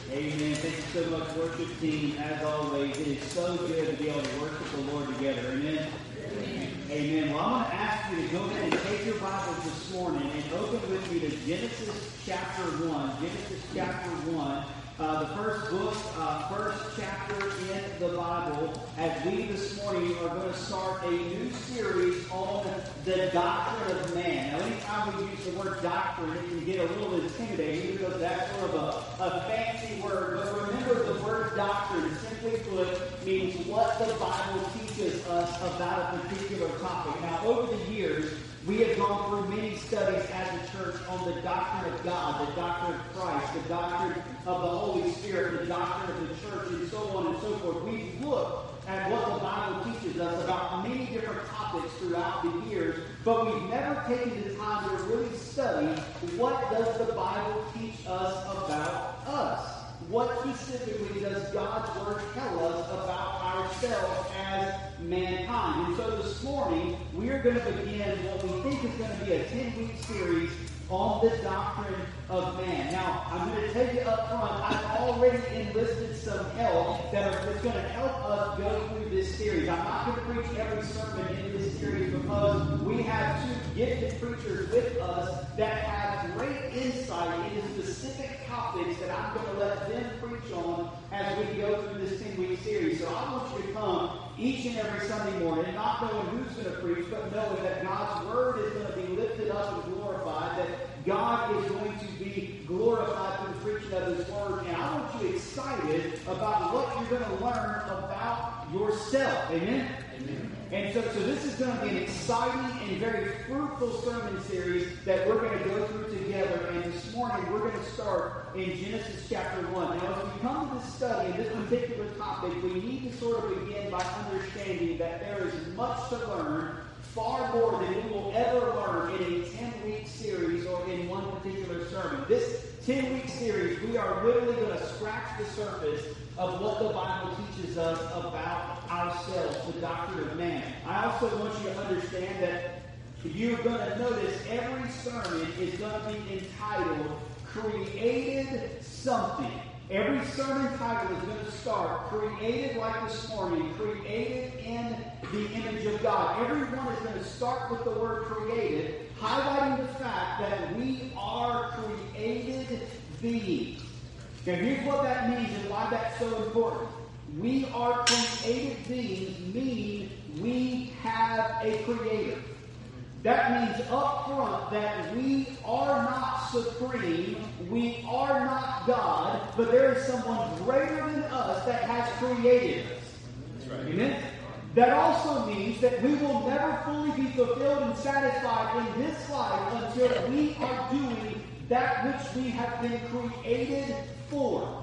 Amen. Thank you so much, worship team. As always, it is so good to be able to worship the Lord together. Amen. Amen. Well, I'm going to ask you to go ahead and take your Bibles this morning and open with me to Genesis chapter 1. Genesis chapter 1. The first book, first chapter in the Bible, as we this morning are going to start a new series on the doctrine of man. Now, anytime we use the word doctrine, it can get a little intimidating because that's sort of a fancy word. But remember, the word doctrine, simply put, means what the Bible teaches us about a particular topic. Now, over the years, we have gone through many studies as a church on the doctrine of God, the doctrine of Christ, the doctrine of the Holy Spirit, the doctrine of the church, and so on and so forth. We've looked at what the Bible teaches us about many different topics throughout the years, but we've never taken the time to really study what does the Bible teach us about us. What specifically does God's Word tell us about ourselves as mankind? And so this morning, we are going to begin what we think is going to be a 10-week series on the doctrine of man. Now, I'm going to tell you up front, I've already enlisted some help that's going to help us go through this series. I'm not going to preach every sermon in this series because we have two gifted preachers with us that have great insight into specific topics that I'm going to let them preach on as we go through this 10-week series. So I want you to come each and every Sunday morning, not knowing who's going to preach, but knowing that God's Word is going to be lifted up and glorified, that God is going to be glorified through the preaching of His Word. And I want you excited about what you're going to learn about yourself. Amen? Amen. And so this is going to be an exciting and very fruitful sermon series that we're going to go through together. And this morning we're going to start in Genesis chapter 1. Now, as we come to this study, in this particular topic, we need to sort of begin by understanding that there is much to learn, far more than we will ever learn in a 10-week series or in one particular sermon. This 10-week series, we are literally going to scratch the surface of what the Bible teaches us about ourselves, the doctrine of man. I also want you to understand that you're going to notice every sermon is going to be entitled Created Something. Every sermon title is going to start created like this morning, created in the image of God. Every one is going to start with the word created, highlighting the fact that we are created beings. Now here's what that means and why that's so important. We are created beings, meaning we have a creator. That means up front that we are not supreme, we are not God, but there is someone greater than us that has created us. That's right. Amen? That also means that we will never fully be fulfilled and satisfied in this life until we are doing that which we have been created for.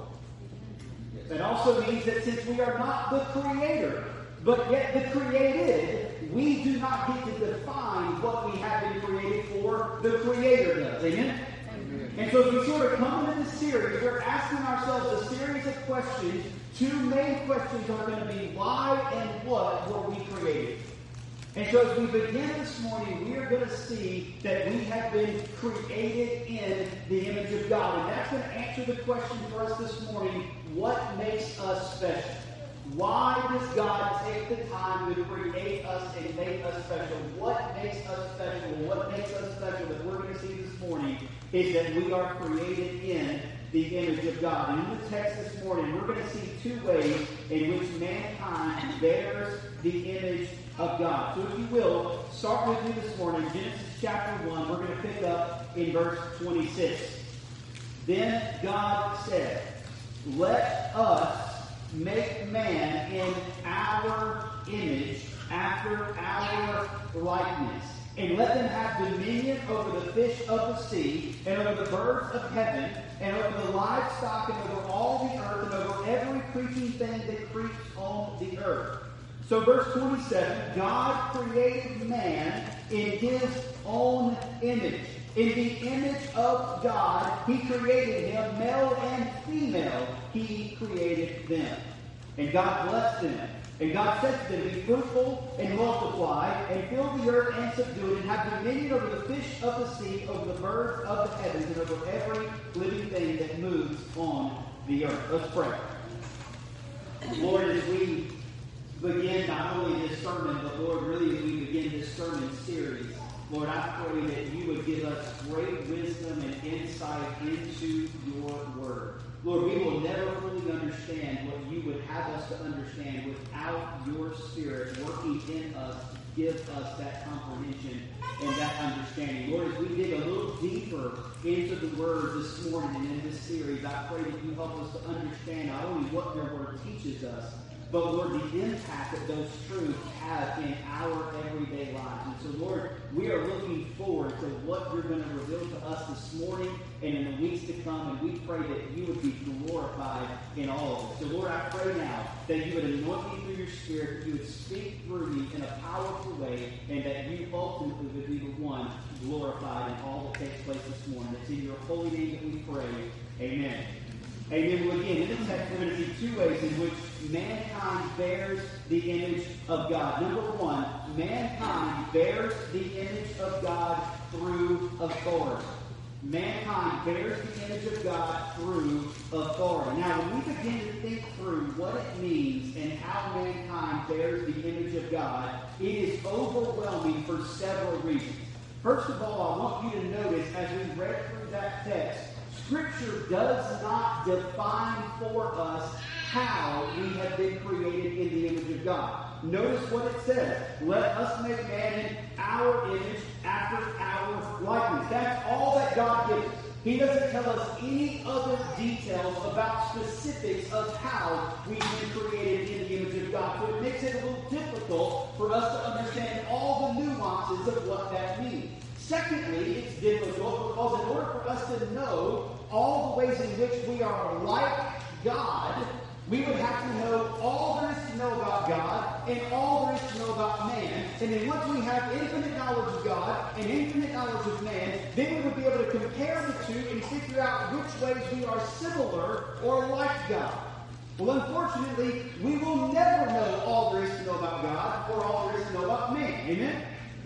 That also means that since we are not the creator, but yet the created, we do not get to define what we have been created for. The Creator does. Amen? Amen. And so as we sort of come into this series, we're asking ourselves a series of questions. Two main questions are going to be why and what were we created? And so as we begin this morning, we are going to see that we have been created in the image of God. And that's going to answer the question for us this morning, what makes us special? Why does God take the time to create us and make us special? What makes us special? What makes us special that we're going to see this morning is that we are created in the image of God. And in the text this morning, we're going to see two ways in which mankind bears the image of God. So if you will, start with me this morning, Genesis chapter 1. We're going to pick up in verse 26. Then God said, "Let us make man in our image, after our likeness, and let them have dominion over the fish of the sea, and over the birds of heaven, and over the livestock, and over all the earth, and over every creeping thing that creeps on the earth." So verse 27, God created man in His own image. In the image of God, He created him, male and female, He created them. And God blessed them. And God said to them, "Be fruitful and multiply, and fill the earth and subdue it, and have dominion over the fish of the sea, over the birds of the heavens, and over every living thing that moves on the earth. Let's pray. Lord, as we begin not only this sermon, but Lord, really as we begin this sermon series, Lord, I pray that you would give us great wisdom and insight into your word. Lord, we will never fully understand what you would have us to understand without your Spirit working in us to give us that comprehension and that understanding. Lord, as we dig a little deeper into the word this morning and in this series, I pray that you help us to understand not only what your word teaches us, but Lord, the impact that those truths have in our everyday lives. And so, Lord, we are looking forward to what you're going to reveal to us this morning and in the weeks to come. And we pray that you would be glorified in all of it. So, Lord, I pray now that you would anoint me through your Spirit, that you would speak through me in a powerful way, and that you ultimately would be the one glorified in all that takes place this morning. It's in your holy name that we pray. Amen. Amen. Well, again, in this text, we're going to see two ways in which mankind bears the image of God. Number one, mankind bears the image of God through authority. Mankind bears the image of God through authority. Now, when we begin to think through what it means and how mankind bears the image of God, it is overwhelming for several reasons. First of all, I want you to notice as we read through that text, Scripture does not define for us how we have been created in the image of God. Notice what it says. Let us make man in our image after our likeness. That's all that God gives us. He doesn't tell us any other details about specifics of how we've been created in the image of God. So it makes it a little difficult for us to understand all the nuances of what that means. Secondly, it's difficult because in order for us to know all the ways in which we are like God, we would have to know all there is to know about God and all there is to know about man. And then once we have infinite knowledge of God and infinite knowledge of man, then we would be able to compare the two and figure out which ways we are similar or like God. Well, unfortunately, we will never know all there is to know about God or all there is to know about man. Amen?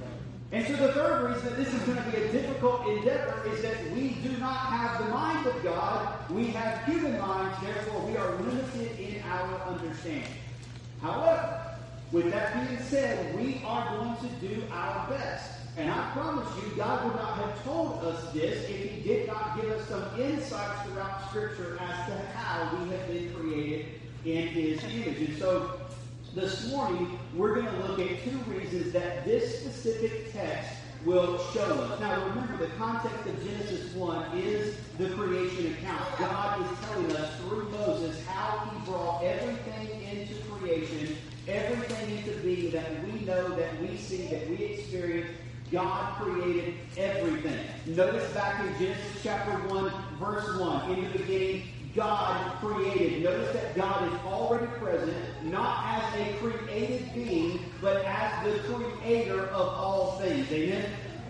And so the third reason that this is going to be a difficult endeavor is that we do not have the mind of God. We have human minds, therefore we are limited in our understanding. However, with that being said, we are going to do our best. And I promise you, God would not have told us this if he did not give us some insights throughout Scripture as to how we have been created in his image. And so this morning, we're going to look at two reasons that this specific text will show us. Now, remember, the context of Genesis 1 is the creation account. God is telling us through Moses how he brought everything into creation, everything into being that we know, that we see, that we experience. God created everything. Notice back in Genesis chapter 1, verse 1, in the beginning, God created. Notice that God is already present, not as a created being, but as the creator of all things. Amen?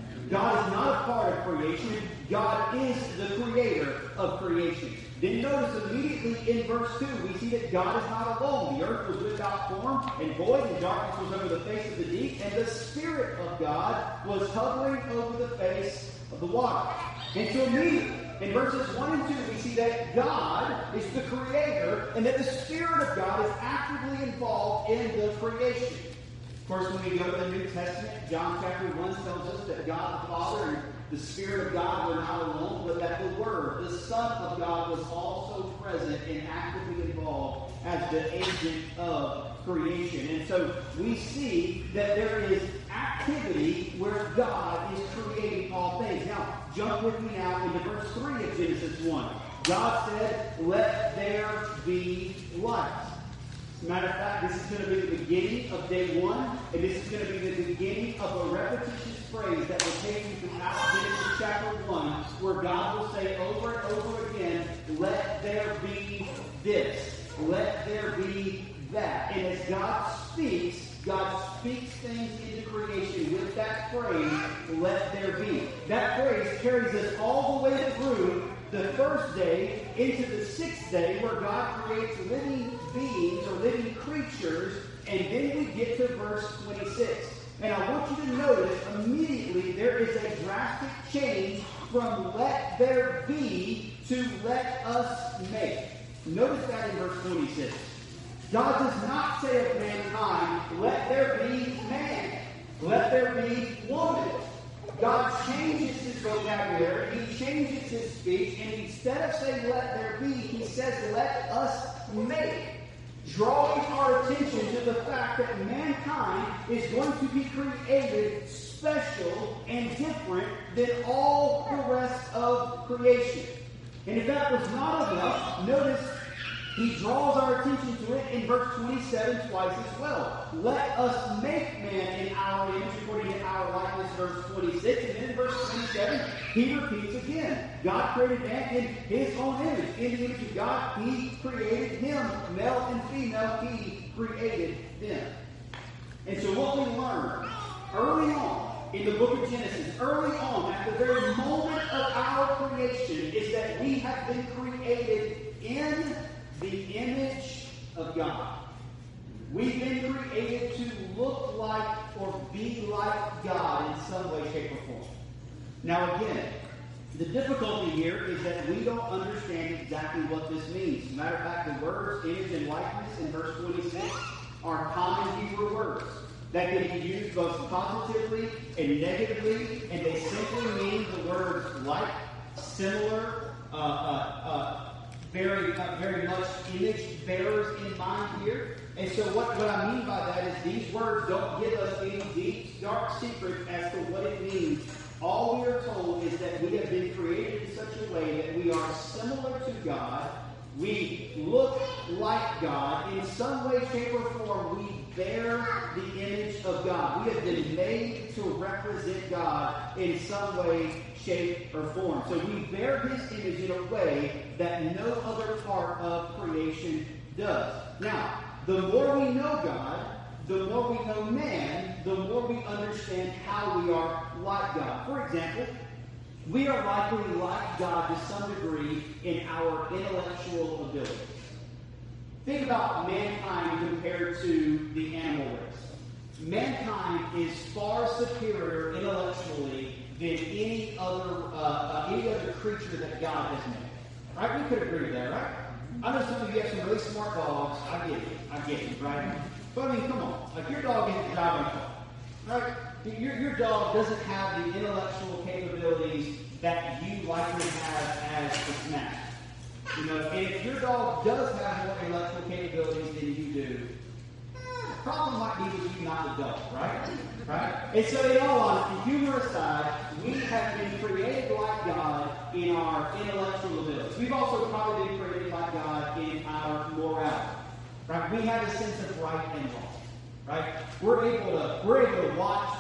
God is not a part of creation. God is the creator of creation. Then notice immediately in verse 2, we see that God is not alone. The earth was without form and void, and darkness was over the face of the deep, and the Spirit of God was hovering over the face of the water. And so immediately, in verses 1 and 2, we see that God is the creator and that the Spirit of God is actively involved in the creation. Of course, when we go to the New Testament, John chapter 1 tells us that God the Father and the Spirit of God were not alone, but that the Word, the Son of God, was also present and actively involved as the agent of creation. And so we see that there is activity where God is creating all things. Now, jump with me now into verse 3 of Genesis 1. God said, "Let there be light." As a matter of fact, this is going to be the beginning of day 1, and this is going to be the beginning of a repetitious phrase that will take you throughout Genesis chapter 1, where God will say over and over again, "Let there be this. Let there be that." And as God speaks things into creation with that phrase, "let there be." That phrase carries us all the way through the first day into the sixth day, where God creates living beings or living creatures, and then we get to verse 26. And I want you to notice immediately there is a drastic change from "let there be" to "let us make." Notice that in verse 26. God does not say of mankind, let there be man, let there be woman. God changes his vocabulary, he changes his speech, and instead of saying let there be, he says let us make. Drawing our attention to the fact that mankind is going to be created special and different than all the rest of creation. And if that was not enough, notice he draws our attention to it in verse 27 twice as well. Let us make man in our image according to our likeness, verse 26. And then in verse 27, he repeats again. God created man in his own image. In the image of God, he created him. Male and female, he created them. And so what we learn early on in the book of Genesis, early on, at the very moment of our creation, is that we have been created in the image of God. We've been created to look like or be like God in some way, shape, or form. Now again, the difficulty here is that we don't understand exactly what this means. As a matter of fact, the words image and likeness in verse 26 are common Hebrew words that can be used both positively and negatively, and they simply mean the words like, similar, very much image bearers in mind here. And so what I mean by that is these words don't give us any deep, dark secret as to what it means. All we are told is that we have been created in such a way that we are similar to God. We look like God. In some way, shape, or form, we bear the image of God. We have been made to represent God in some way, shape, or form. So we bear his image in a way that no other part of creation does. Now, the more we know God, the more we know man, the more we understand how we are like God. For example, we are likely like God to some degree in our intellectual ability. Think about mankind compared to the animal race. Mankind is far superior intellectually than any other creature that God has made. Right? We could agree with that, right? I know some of you have some really smart dogs. I get it, right? But I mean, come on. Like your dog isn't driving a car, right? Your dog doesn't have the intellectual capabilities that you likely have as a snack. You know, and if your dog does have more intellectual capabilities than you do, the problem might be with you, not the dog, right? Right? And so, in all honesty, humor aside, we have been created like God in our intellectual abilities. We've also probably been created like God in our morality. Right? We have a sense of right and wrong. Right? We're able to watch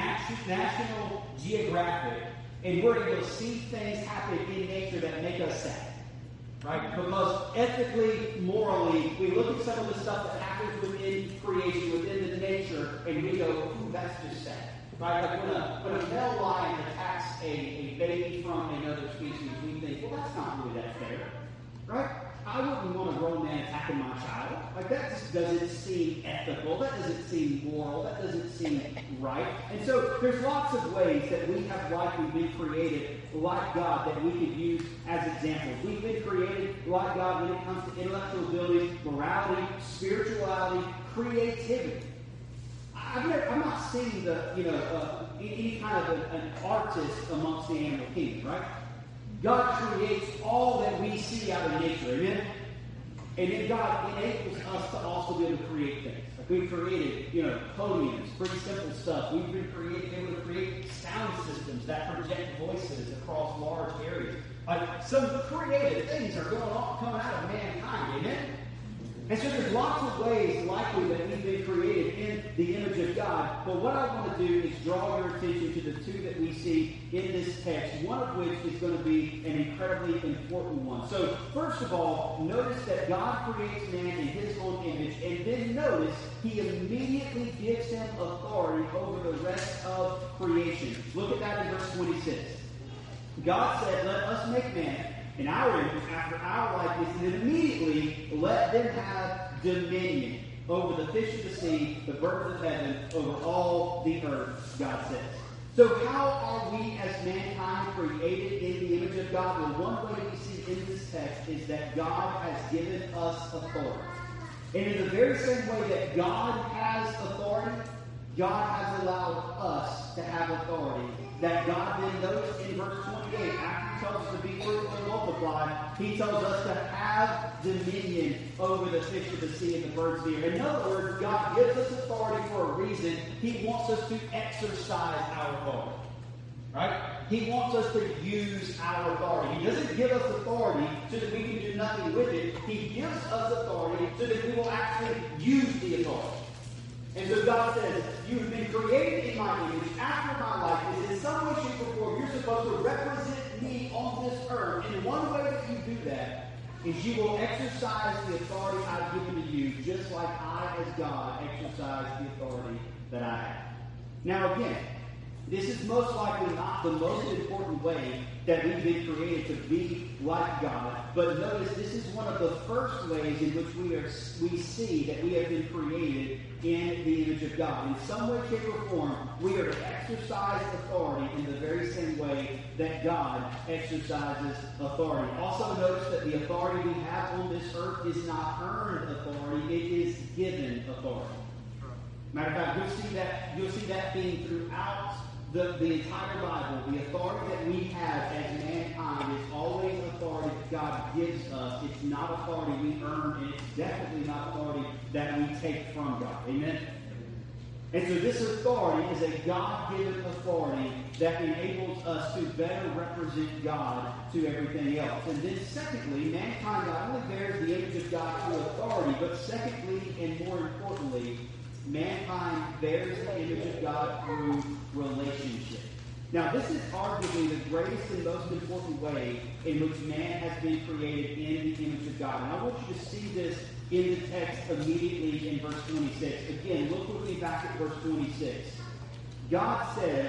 National Geographic, and we're able to see things happen in nature that make us sad. Right? Because ethically, morally, we look at some of the stuff that happens within creation, within the nature, and we go, ooh, that's just sad. Right? Like when a male lion attacks a baby from another species, we think, well, that's not really that fair. Right? I wouldn't want a grown man attacking my child. Like, that just doesn't seem ethical. That doesn't seem moral. That doesn't seem right. And so there's lots of ways that we have likely been created like God that we could use as examples. We've been created like God when it comes to intellectual abilities, morality, spirituality, creativity. I'm not seeing any kind of an artist amongst the animal kingdom, right? God creates all that we see out of nature, amen? And then God enables us to also be able to create things. Like we've created, podiums, pretty simple stuff. We've been able to create sound systems that project voices across large areas. Like some creative things are coming out of mankind, amen? And so there's lots of ways likely that we've been created in the image of God. But what I want to do is draw your attention to the two that we see in this text, one of which is going to be an incredibly important one. So first of all, notice that God creates man in his own image, and then notice he immediately gives him authority over the rest of creation. Look at that in verse 26. God said, let us make man in our image, after our likeness, and then immediately let them have dominion over the fish of the sea, the birds of heaven, over all the earth, God says. So how are we as mankind created in the image of God? Well, one way we see in this text is that God has given us authority. And in the very same way that God has authority, God has allowed us to have authority. That God then notice in verse 28, after he tells us to be fruitful and multiply, he tells us to have dominion over the fish of the sea and the birds of the air. In other words, God gives us authority for a reason. He wants us to exercise our authority. Right? He wants us to use our authority. He doesn't give us authority so that we can do nothing with it. He gives us authority so that we will actually use the authority. And so God says, you have been created in my image, after my likeness. In some way, shape, or form, you're supposed to represent me on this earth. And one way that you do that is you will exercise the authority I've given to you, just like I, as God, exercise the authority that I have. Now again, this is most likely not the most important way that we've been created to be like God. But notice this is one of the first ways in which we see that we have been created in the image of God. In some way, shape, or form, we are to exercise authority in the very same way that God exercises authority. Also notice that the authority we have on this earth is not earned authority, it is given authority. Matter of fact, you'll see that being throughout the entire Bible. The authority that we have as mankind is always authority that God gives us. It's not authority we earn, and it's definitely not authority that we take from God. Amen? And so this authority is a God-given authority that enables us to better represent God to everything else. And then secondly, mankind not only bears the image of God through authority, but secondly, and more importantly, mankind bears the image of God through relationship. Now, this is arguably the greatest and most important way in which man has been created in the image of God. And I want you to see this in the text immediately in verse 26. Again, look with me back at verse 26. God says,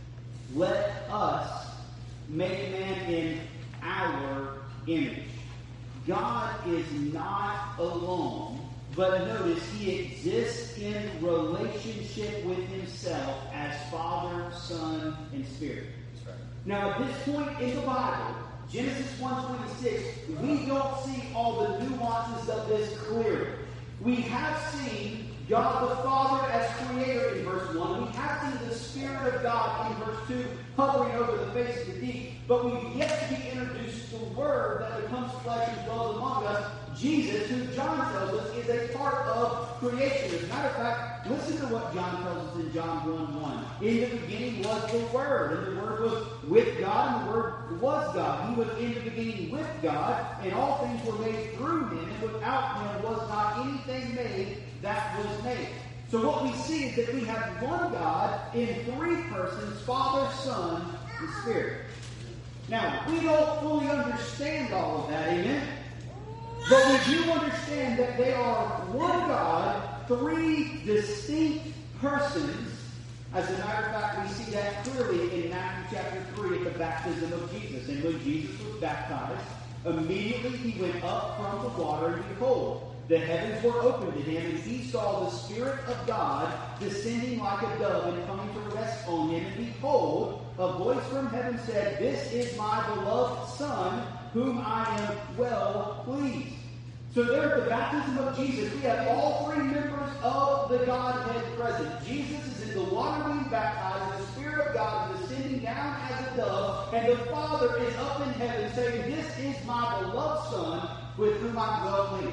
let us make man in our image. God is not alone. But notice, he exists in relationship with himself as Father, Son, and Spirit. That's right. Now, at this point in the Bible, Genesis 1:26, we don't see all the nuances of this clearly. We have seen God the Father as creator in verse 1. We have seen the Spirit of God in verse 2 hovering over the face of the deep. But we've yet to be introduced to the Word that becomes flesh and dwells among us, Jesus, who John tells us is a part of creation. As a matter of fact, listen to what John tells us in John 1:1. In the beginning was the Word, and the Word was with God, and the Word was God. He was in the beginning with God, and all things were made through him, and without him was not anything made that was made. So what we see is that we have one God in three persons, Father, Son, and Spirit. Now, we don't fully understand all of that, amen? But we do understand that they are one God, three distinct persons. As a matter of fact, we see that clearly in Matthew chapter 3 at the baptism of Jesus. And when Jesus was baptized, immediately he went up from the water, and behold, the heavens were opened to him, and he saw the Spirit of God descending like a dove and coming to rest on him. And behold, a voice from heaven said, "This is my beloved Son, whom I am well pleased." So there at the baptism of Jesus, we have all three members of the Godhead present. Jesus is in the water being baptized, the Spirit of God is descending down as a dove, and the Father is up in heaven saying, "This is my beloved Son, with whom I'm well pleased."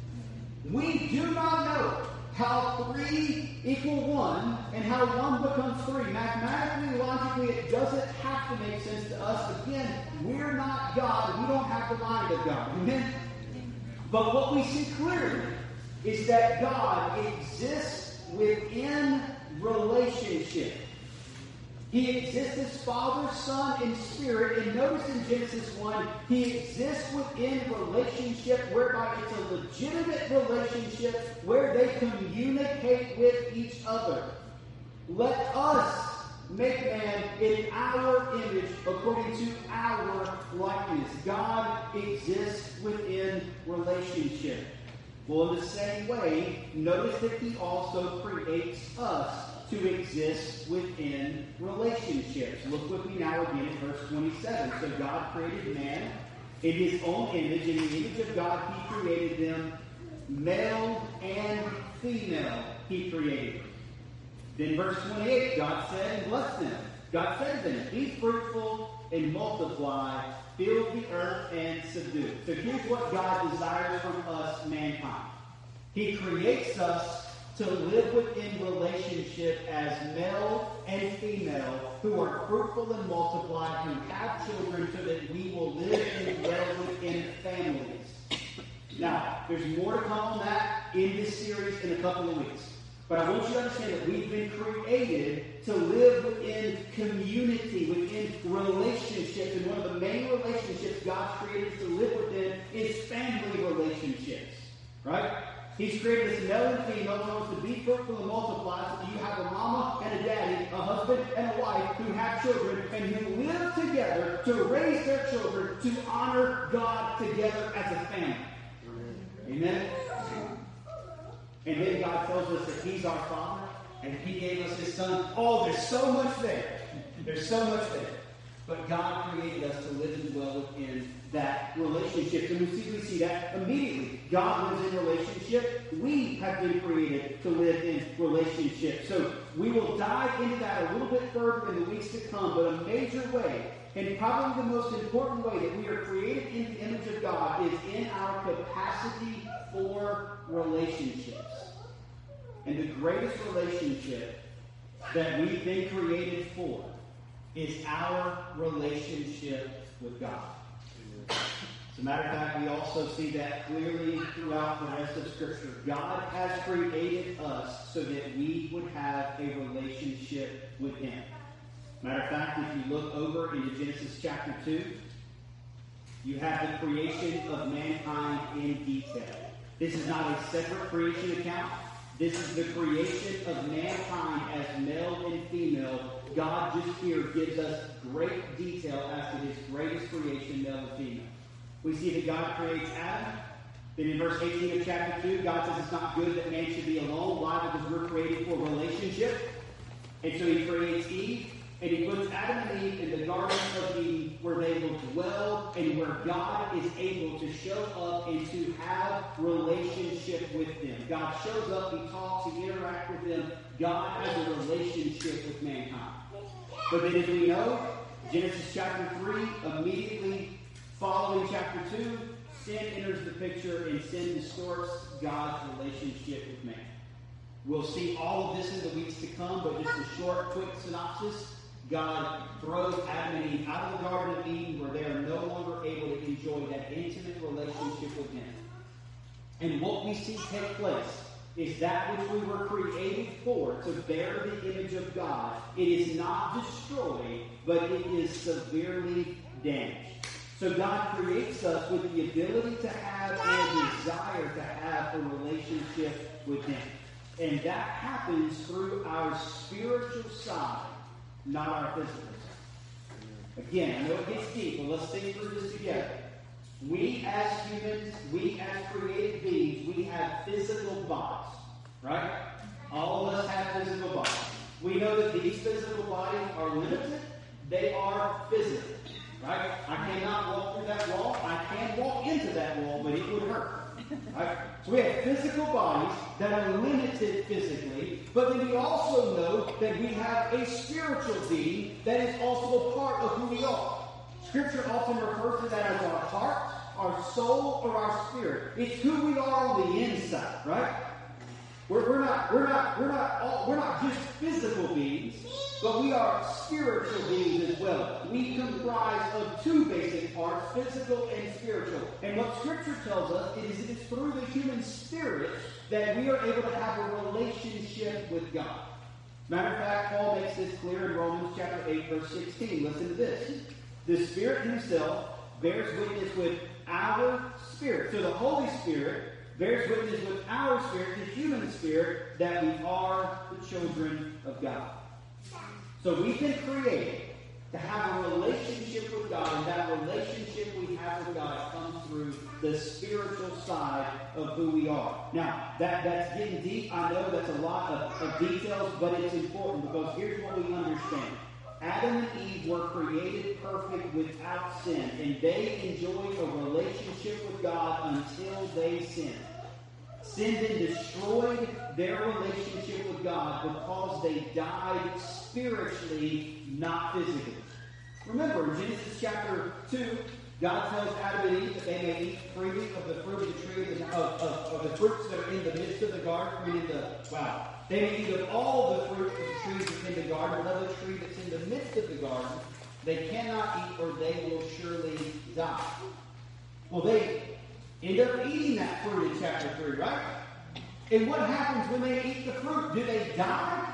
We do not know how 3 equal 1 and how 1 becomes 3. Mathematically, logically, it doesn't have to make sense to us. Again, we're not God. We don't have the mind of God. Amen? But what we see clearly is that God exists within relationship. He exists as Father, Son, and Spirit. And notice in Genesis 1, he exists within relationship whereby it's a legitimate relationship where they communicate with each other. Let us make man in our image according to our likeness. God exists within relationship. Well, in the same way, notice that he also creates us to exist within relationships. Look with me now again at verse 27. So God created man in his own image. In the image of God he created them. Male and female he created them. Then verse 28, God said and blessed them. God said to them, be fruitful and multiply, fill the earth and subdue it. So here's what God desires from us, mankind. He creates us to live within relationship as male and female who are fruitful and multiply, who have children so that we will live and dwell within families. Now, there's more to come on that in this series in a couple of weeks. But I want you to understand that we've been created to live within community, within relationships. And one of the main relationships God created us to live within is family relationships. Right? He's created this male and female who wants to be fruitful and multiply so that you have a mama and a daddy, a husband and a wife who have children and who live together to raise their children to honor God together as a family. Amen? And then God tells us that he's our Father and he gave us his Son. Oh, there's so much there. There's so much there. But God created us to live and dwell within that relationship. And we see that immediately. God lives in relationship. We have been created to live in relationship. So we will dive into that a little bit further in the weeks to come. But a major way, and probably the most important way that we are created in the image of God is in our capacity for relationships. And the greatest relationship that we've been created for is our relationship with God. As a matter of fact, we also see that clearly throughout the rest of Scripture. God has created us so that we would have a relationship with him. Matter of fact, if you look over into Genesis chapter 2, you have the creation of mankind in detail. This is not a separate creation account. This is the creation of mankind as male and female. God just here gives us great detail as to his greatest creation, male and female. We see that God creates Adam. Then in verse 18 of chapter 2, God says it's not good that man should be alone. Why? Because we're created for relationship. And so he creates Eve. And he puts Adam and Eve in the Garden of Eden where they will dwell and where God is able to show up and to have relationship with them. God shows up, he talks, he interacts with them. God has a relationship with mankind. But then as we know, Genesis chapter 3, immediately following chapter 2, sin enters the picture and sin distorts God's relationship with man. We'll see all of this in the weeks to come, but just a short, quick synopsis. God throws Adam and Eve out of the Garden of Eden where they are no longer able to enjoy that intimate relationship with him. And what we see take place is that which we were created for, to bear the image of God. It is not destroyed, but it is severely damaged. So God creates us with the ability to have and a desire to have a relationship with him. And that happens through our spiritual side, not our physical side. Again, I know it gets deep, but let's think through this together. We as humans, we as created beings, we have physical bodies, right? All of us have physical bodies. We know that these physical bodies are limited. They are physical, right? I cannot walk through that wall. I can walk into that wall, but it would hurt. Right? So we have physical bodies that are limited physically, but then we also know that we have a spiritual being that is also a part of who we are. Scripture often refers to that as our heart, our soul, or our spirit. It's who we are on the inside, right? We're not just physical beings, but we are spiritual beings as well. We comprise of two basic parts, physical and spiritual. And what Scripture tells us is it is through the human spirit that we are able to have a relationship with God. Matter of fact, Paul makes this clear in Romans chapter 8, verse 16. Listen to this. The Spirit himself bears witness with our spirit. So the Holy Spirit bears witness with our spirit, the human spirit, that we are the children of God. So we've been created to have a relationship with God, and that relationship we have with God comes through the spiritual side of who we are. Now, that's getting deep. I know that's a lot of details, but it's important because here's what we understand. Adam and Eve were created perfect without sin, and they enjoyed a relationship with God until they sinned. Sin then destroyed their relationship with God because they died spiritually, not physically. Remember, in Genesis chapter 2, God tells Adam and Eve that they may eat freely of the fruit of the tree, of the fruits that are in the midst of the garden. They may eat of all the fruit of the trees that's in the garden, but of the tree that's in the midst of the garden, they cannot eat or they will surely die. Well, they end up eating that fruit in chapter 3, right? And what happens when they eat the fruit? Do they die?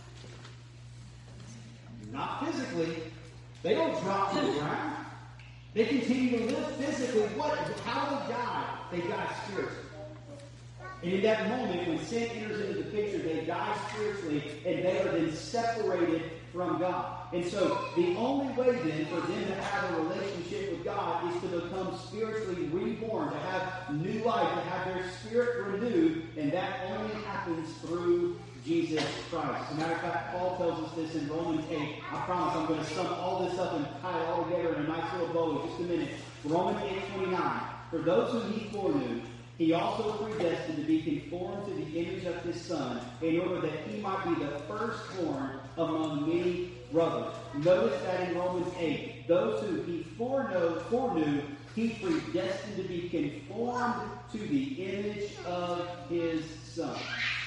Not physically. They don't drop to the ground. They continue to live physically. How do they die? They die spiritually. And in that moment, when sin enters into the picture, they die spiritually, and they are then separated from God. And so, the only way then for them to have a relationship with God is to become spiritually reborn, to have new life, to have their spirit renewed, and that only happens through Jesus Christ. As a matter of fact, Paul tells us this in Romans 8. I promise I'm going to sum all this up and tie it all together in a nice little bow in just a minute. Romans 8:29. For those whom he foreknew, he also predestined to be conformed to the image of his Son, in order that he might be the firstborn among many brothers. Notice that in Romans 8, those who he foreknew, he predestined to be conformed to the image of his Son.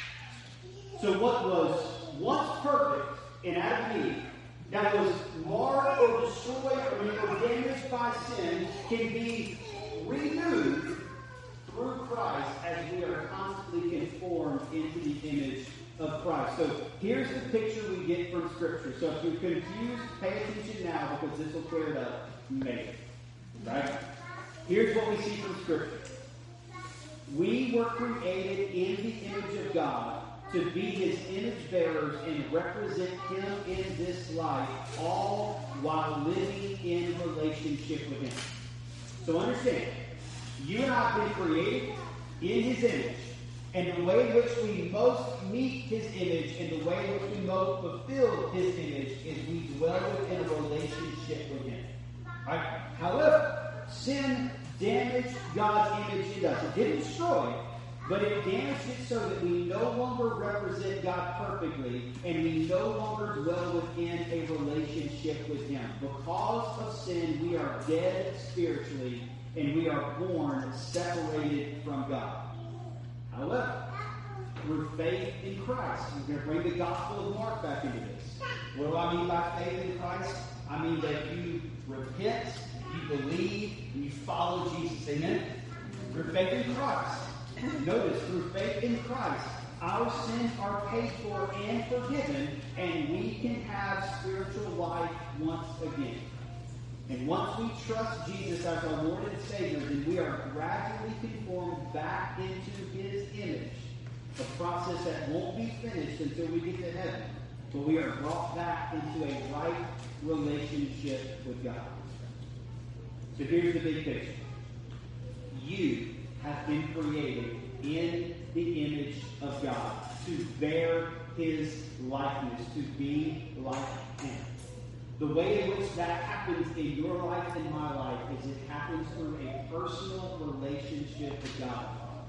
So what was once perfect in Adam and Eve, that was marred or destroyed or damaged by sin, can be renewed through Christ as we are constantly conformed into the image of Christ. So here's the picture we get from Scripture. So if you're confused, pay attention now because this will clear it up. Maybe. Right? Here's what we see from Scripture. We were created in the image of God to be his image bearers and represent him in this life, all while living in relationship with him. So understand, you and I have been created in his image, and the way in which we most meet his image and the way in which we most fulfill his image is we dwell within a relationship with him. Right? However, sin damaged God's image in us. It didn't destroy it, but it damaged it so that we no longer represent God perfectly, and we no longer dwell within a relationship with him. Because of sin, we are dead spiritually, and we are born separated from God. However, through faith in Christ, we're going to bring the Gospel of Mark back into this. What do I mean by faith in Christ? I mean that you repent, you believe, and you follow Jesus. Amen? Through faith in Christ. Notice, through faith in Christ, our sins are paid for and forgiven, and we can have spiritual life once again. And once we trust Jesus as our Lord and Savior, then we are gradually conformed back into his image. A process that won't be finished until we get to heaven. But we are brought back into a right relationship with God. So here's the big picture. You have been created in the image of God to bear his likeness, to be like him. The way in which that happens in your life and my life is it happens through a personal relationship with God.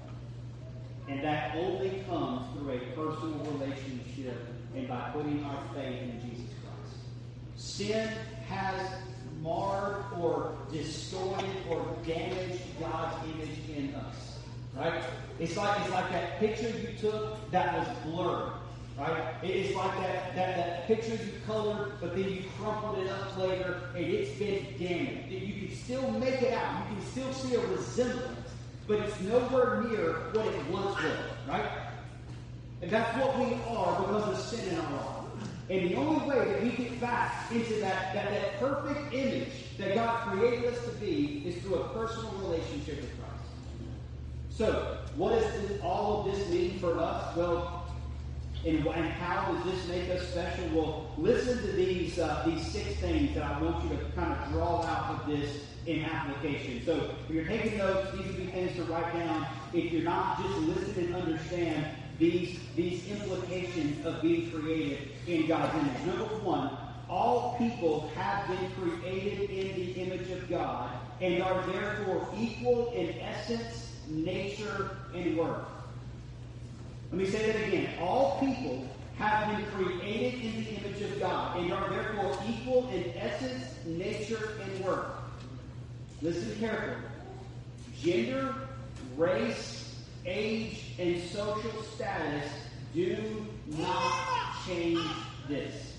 And that only comes through a personal relationship and by putting our faith in Jesus Christ. Sin has marred or distorted or damaged God's image in us. Right? It's like that picture you took that was blurred. Right? It's like that picture you colored, but then you crumpled it up later, and it's been damaged. You can still make it out. You can still see a resemblance, but it's nowhere near what it once was. Right? And that's what we are because of sin in our life. And the only way that we get back into that perfect image that God created us to be is through a personal relationship with Christ. So, what does all of this mean for us? Well, And how does this make us special? Well, listen to these 6 things that I want you to kind of draw out of this in application. So if you're taking notes, these would be things to write down. If you're not, just listen and understand these implications of being created in God's image. Number 1, all people have been created in the image of God and are therefore equal in essence, nature, and worth. Let me say that again. All people have been created in the image of God and are therefore equal in essence, nature, and worth. Listen carefully. Gender, race, age, and social status do not change this.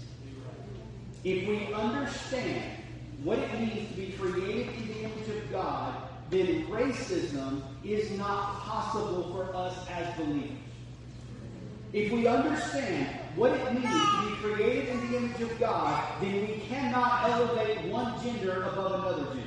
If we understand what it means to be created in the image of God, then racism is not possible for us as believers. If we understand what it means to be created in the image of God, then we cannot elevate one gender above another gender.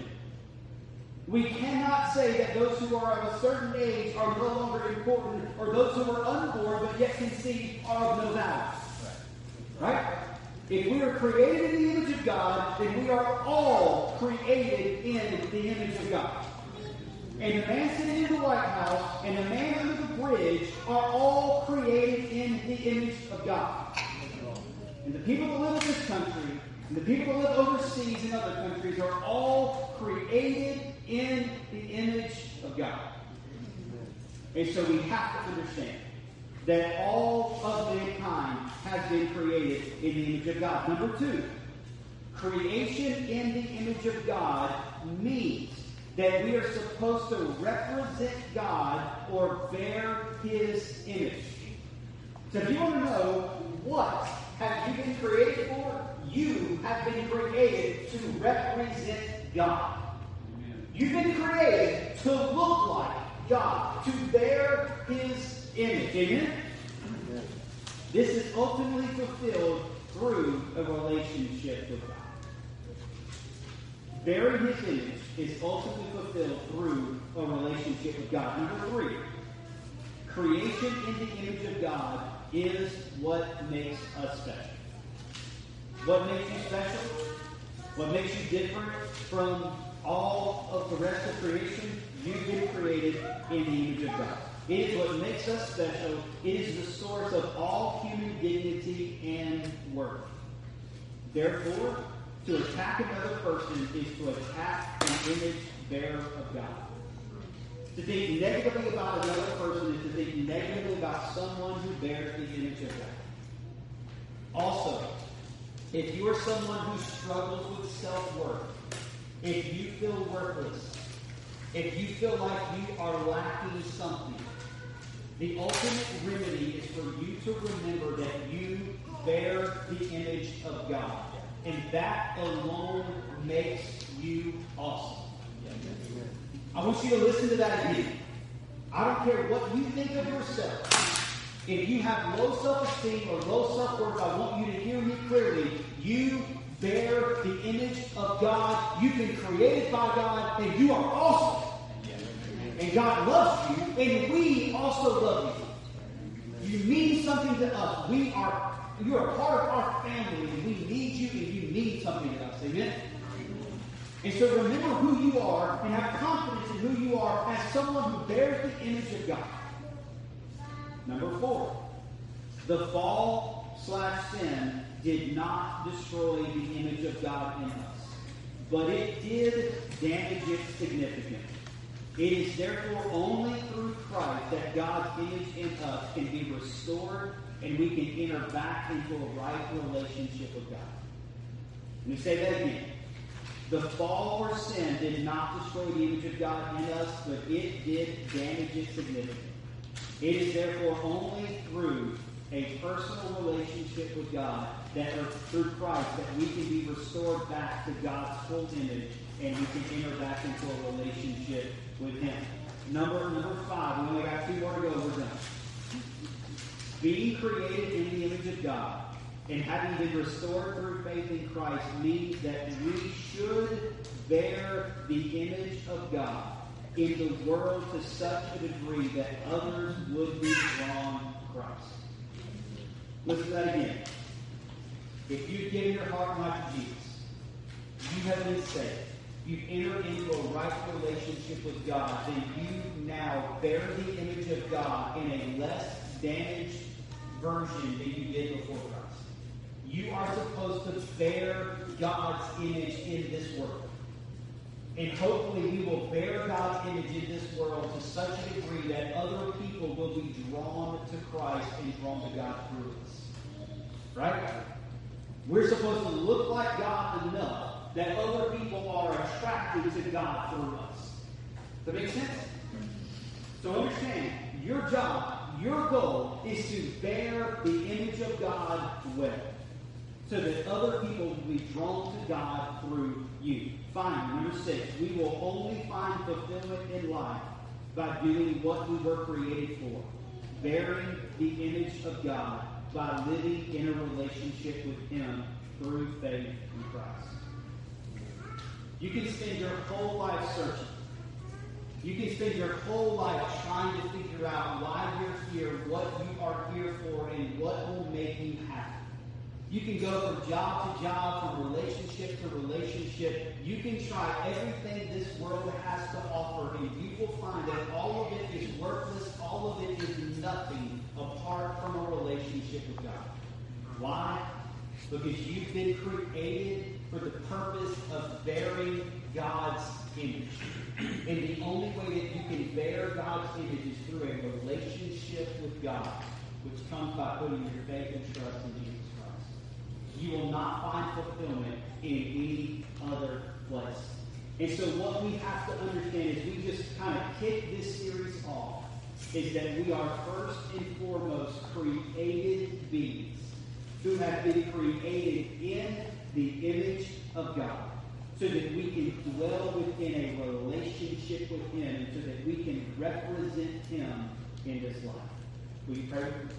We cannot say that those who are of a certain age are no longer important, or those who are unborn but yet conceived are of no value. Right? If we are created in the image of God, then we are all created in the image of God. And the man sitting in the White House and the man under the bridge are all created in the image of God. And the people that live in this country and the people that live overseas in other countries are all created in the image of God. And so we have to understand that all of mankind has been created in the image of God. Number 2, creation in the image of God means that we are supposed to represent God or bear His image. So if you want to know what have you been created for, you have been created to represent God. You've been created to look like God, to bear His image. Amen? This is ultimately fulfilled through a relationship with God. Bearing His image is ultimately fulfilled through a relationship with God. Number 3, creation in the image of God is what makes us special. What makes you special? What makes you different from all of the rest of creation? You've been created in the image of God. It is what makes us special. It is the source of all human dignity and worth. Therefore, to attack another person is to attack an image bearer of God. To think negatively about another person is to think negatively about someone who bears the image of God. Also, if you are someone who struggles with self-worth, if you feel worthless, if you feel like you are lacking something, the ultimate remedy is for you to remember that you bear the image of God. And that alone makes you awesome. I want you to listen to that again. I don't care what you think of yourself. If you have low self-esteem or low self-worth, I want you to hear me clearly. You bear the image of God. You've been created by God, and you are awesome. And God loves you, and we also love you. You mean something to us. You are part of our family, and we need you, and you mean something to us. Amen? And so remember who you are, and have confidence in who you are as someone who bears the image of God. Number 4, the fall/sin did not destroy the image of God in us, but it did damage it significantly. It is therefore only through Christ that God's image in us can be restored and we can enter back into a right relationship with God. Let me say that again. The fall or sin did not destroy the image of God in us, but it did damage it significantly. It is therefore only through a personal relationship with God, or through Christ, that we can be restored back to God's full image and we can enter back into a relationship with Him. Number 5, we only got 2 more to go, we're done. Being created in the image of God and having been restored through faith in Christ means that we should bear the image of God in the world to such a degree that others would be drawn to Christ. Listen to that again. If you give your heart and life to Jesus, you have been saved. You've entered into a right relationship with God. Then you now bear the image of God in a less damaged version than you did before Christ. You are supposed to bear God's image in this world. And hopefully we will bear God's image in this world to such a degree that other people will be drawn to Christ and drawn to God through us. Right? We're supposed to look like God enough that other people are attracted to God through us. Does that make sense? So understand, your job, your goal is to bear the image of God well, so that other people will be drawn to God through you. Finally, number 6, we will only find fulfillment in life by doing what we were created for, bearing the image of God by living in a relationship with Him through faith in Christ. You can spend your whole life searching. You can spend your whole life trying to figure out why you're here, what you are here for, and what will make you happy. You can go from job to job, from relationship to relationship. You can try everything this world has to offer, and you will find that all of it is worthless, all of it is nothing apart from a relationship with God. Why? Because you've been created for the purpose of bearing God's image. And the only way that you can bear God's image is through a relationship with God, which comes by putting your faith and trust in Jesus Christ. You will not find fulfillment in any other place. And so what we have to understand is we just kind of kick this series off, is that we are first and foremost created beings who have been created in the image of God, so that we can dwell within a relationship with Him, and so that we can represent Him in this life. Will you pray with me?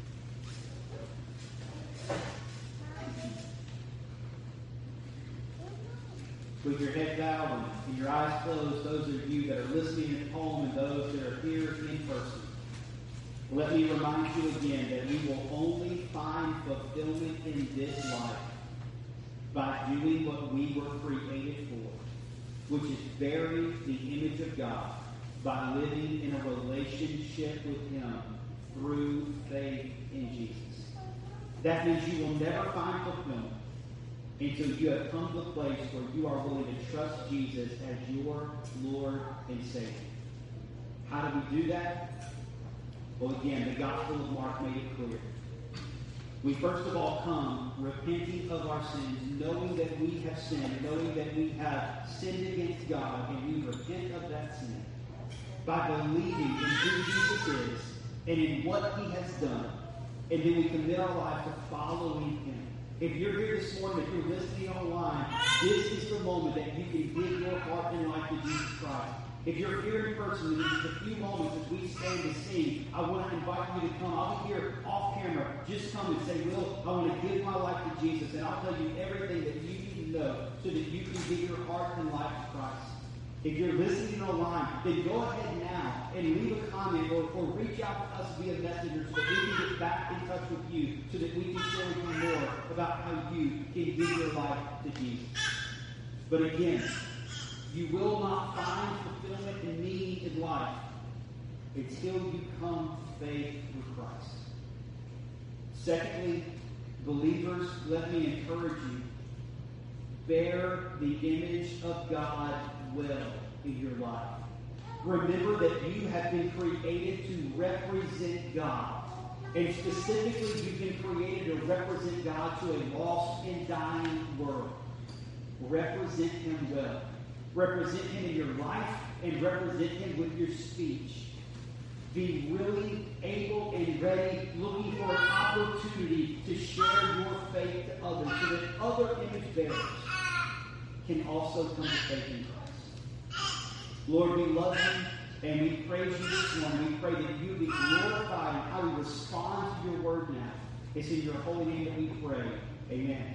With your head bowed and your eyes closed, those of you that are listening at home and those that are here in person, let me remind you again that we will only find fulfillment in this life by doing what we were created for, which is bearing the image of God by living in a relationship with Him through faith in Jesus. That means you will never find fulfillment until you have come to a place where you are willing to trust Jesus as your Lord and Savior. How do we do that? Well, again, the Gospel of Mark made it clear. We first of all come repenting of our sins, knowing that we have sinned, knowing that we have sinned against God, and we repent of that sin by believing in who Jesus is and in what He has done. And then we commit our life to following Him. If you're here this morning, if you're listening online, this is the moment that you can give your heart and life to Jesus Christ. If you're here in person, in just a few moments as we stand to sing, I want to invite you to come. I'll be here off camera. Just come and say, Will, I want to give my life to Jesus. And I'll tell you everything that you need to know so that you can give your heart and life to Christ. If you're listening online, then go ahead now and leave a comment or reach out to us via messenger so that we can get back in touch with you, so that we can share with you more about how you can give your life to Jesus. But again, you will not find fulfillment and meaning in life until you come to faith with Christ. Secondly, believers, let me encourage you, bear the image of God well in your life. Remember that you have been created to represent God. And specifically, you've been created to represent God to a lost and dying world. Represent Him well. Represent Him in your life and represent Him with your speech. Be really able and ready, looking for an opportunity to share your faith to others so that other image bearers can also come to faith in Christ. Lord, we love You and we praise You this morning. We pray that You be glorified in how we respond to Your word now. It's in Your holy name that we pray. Amen.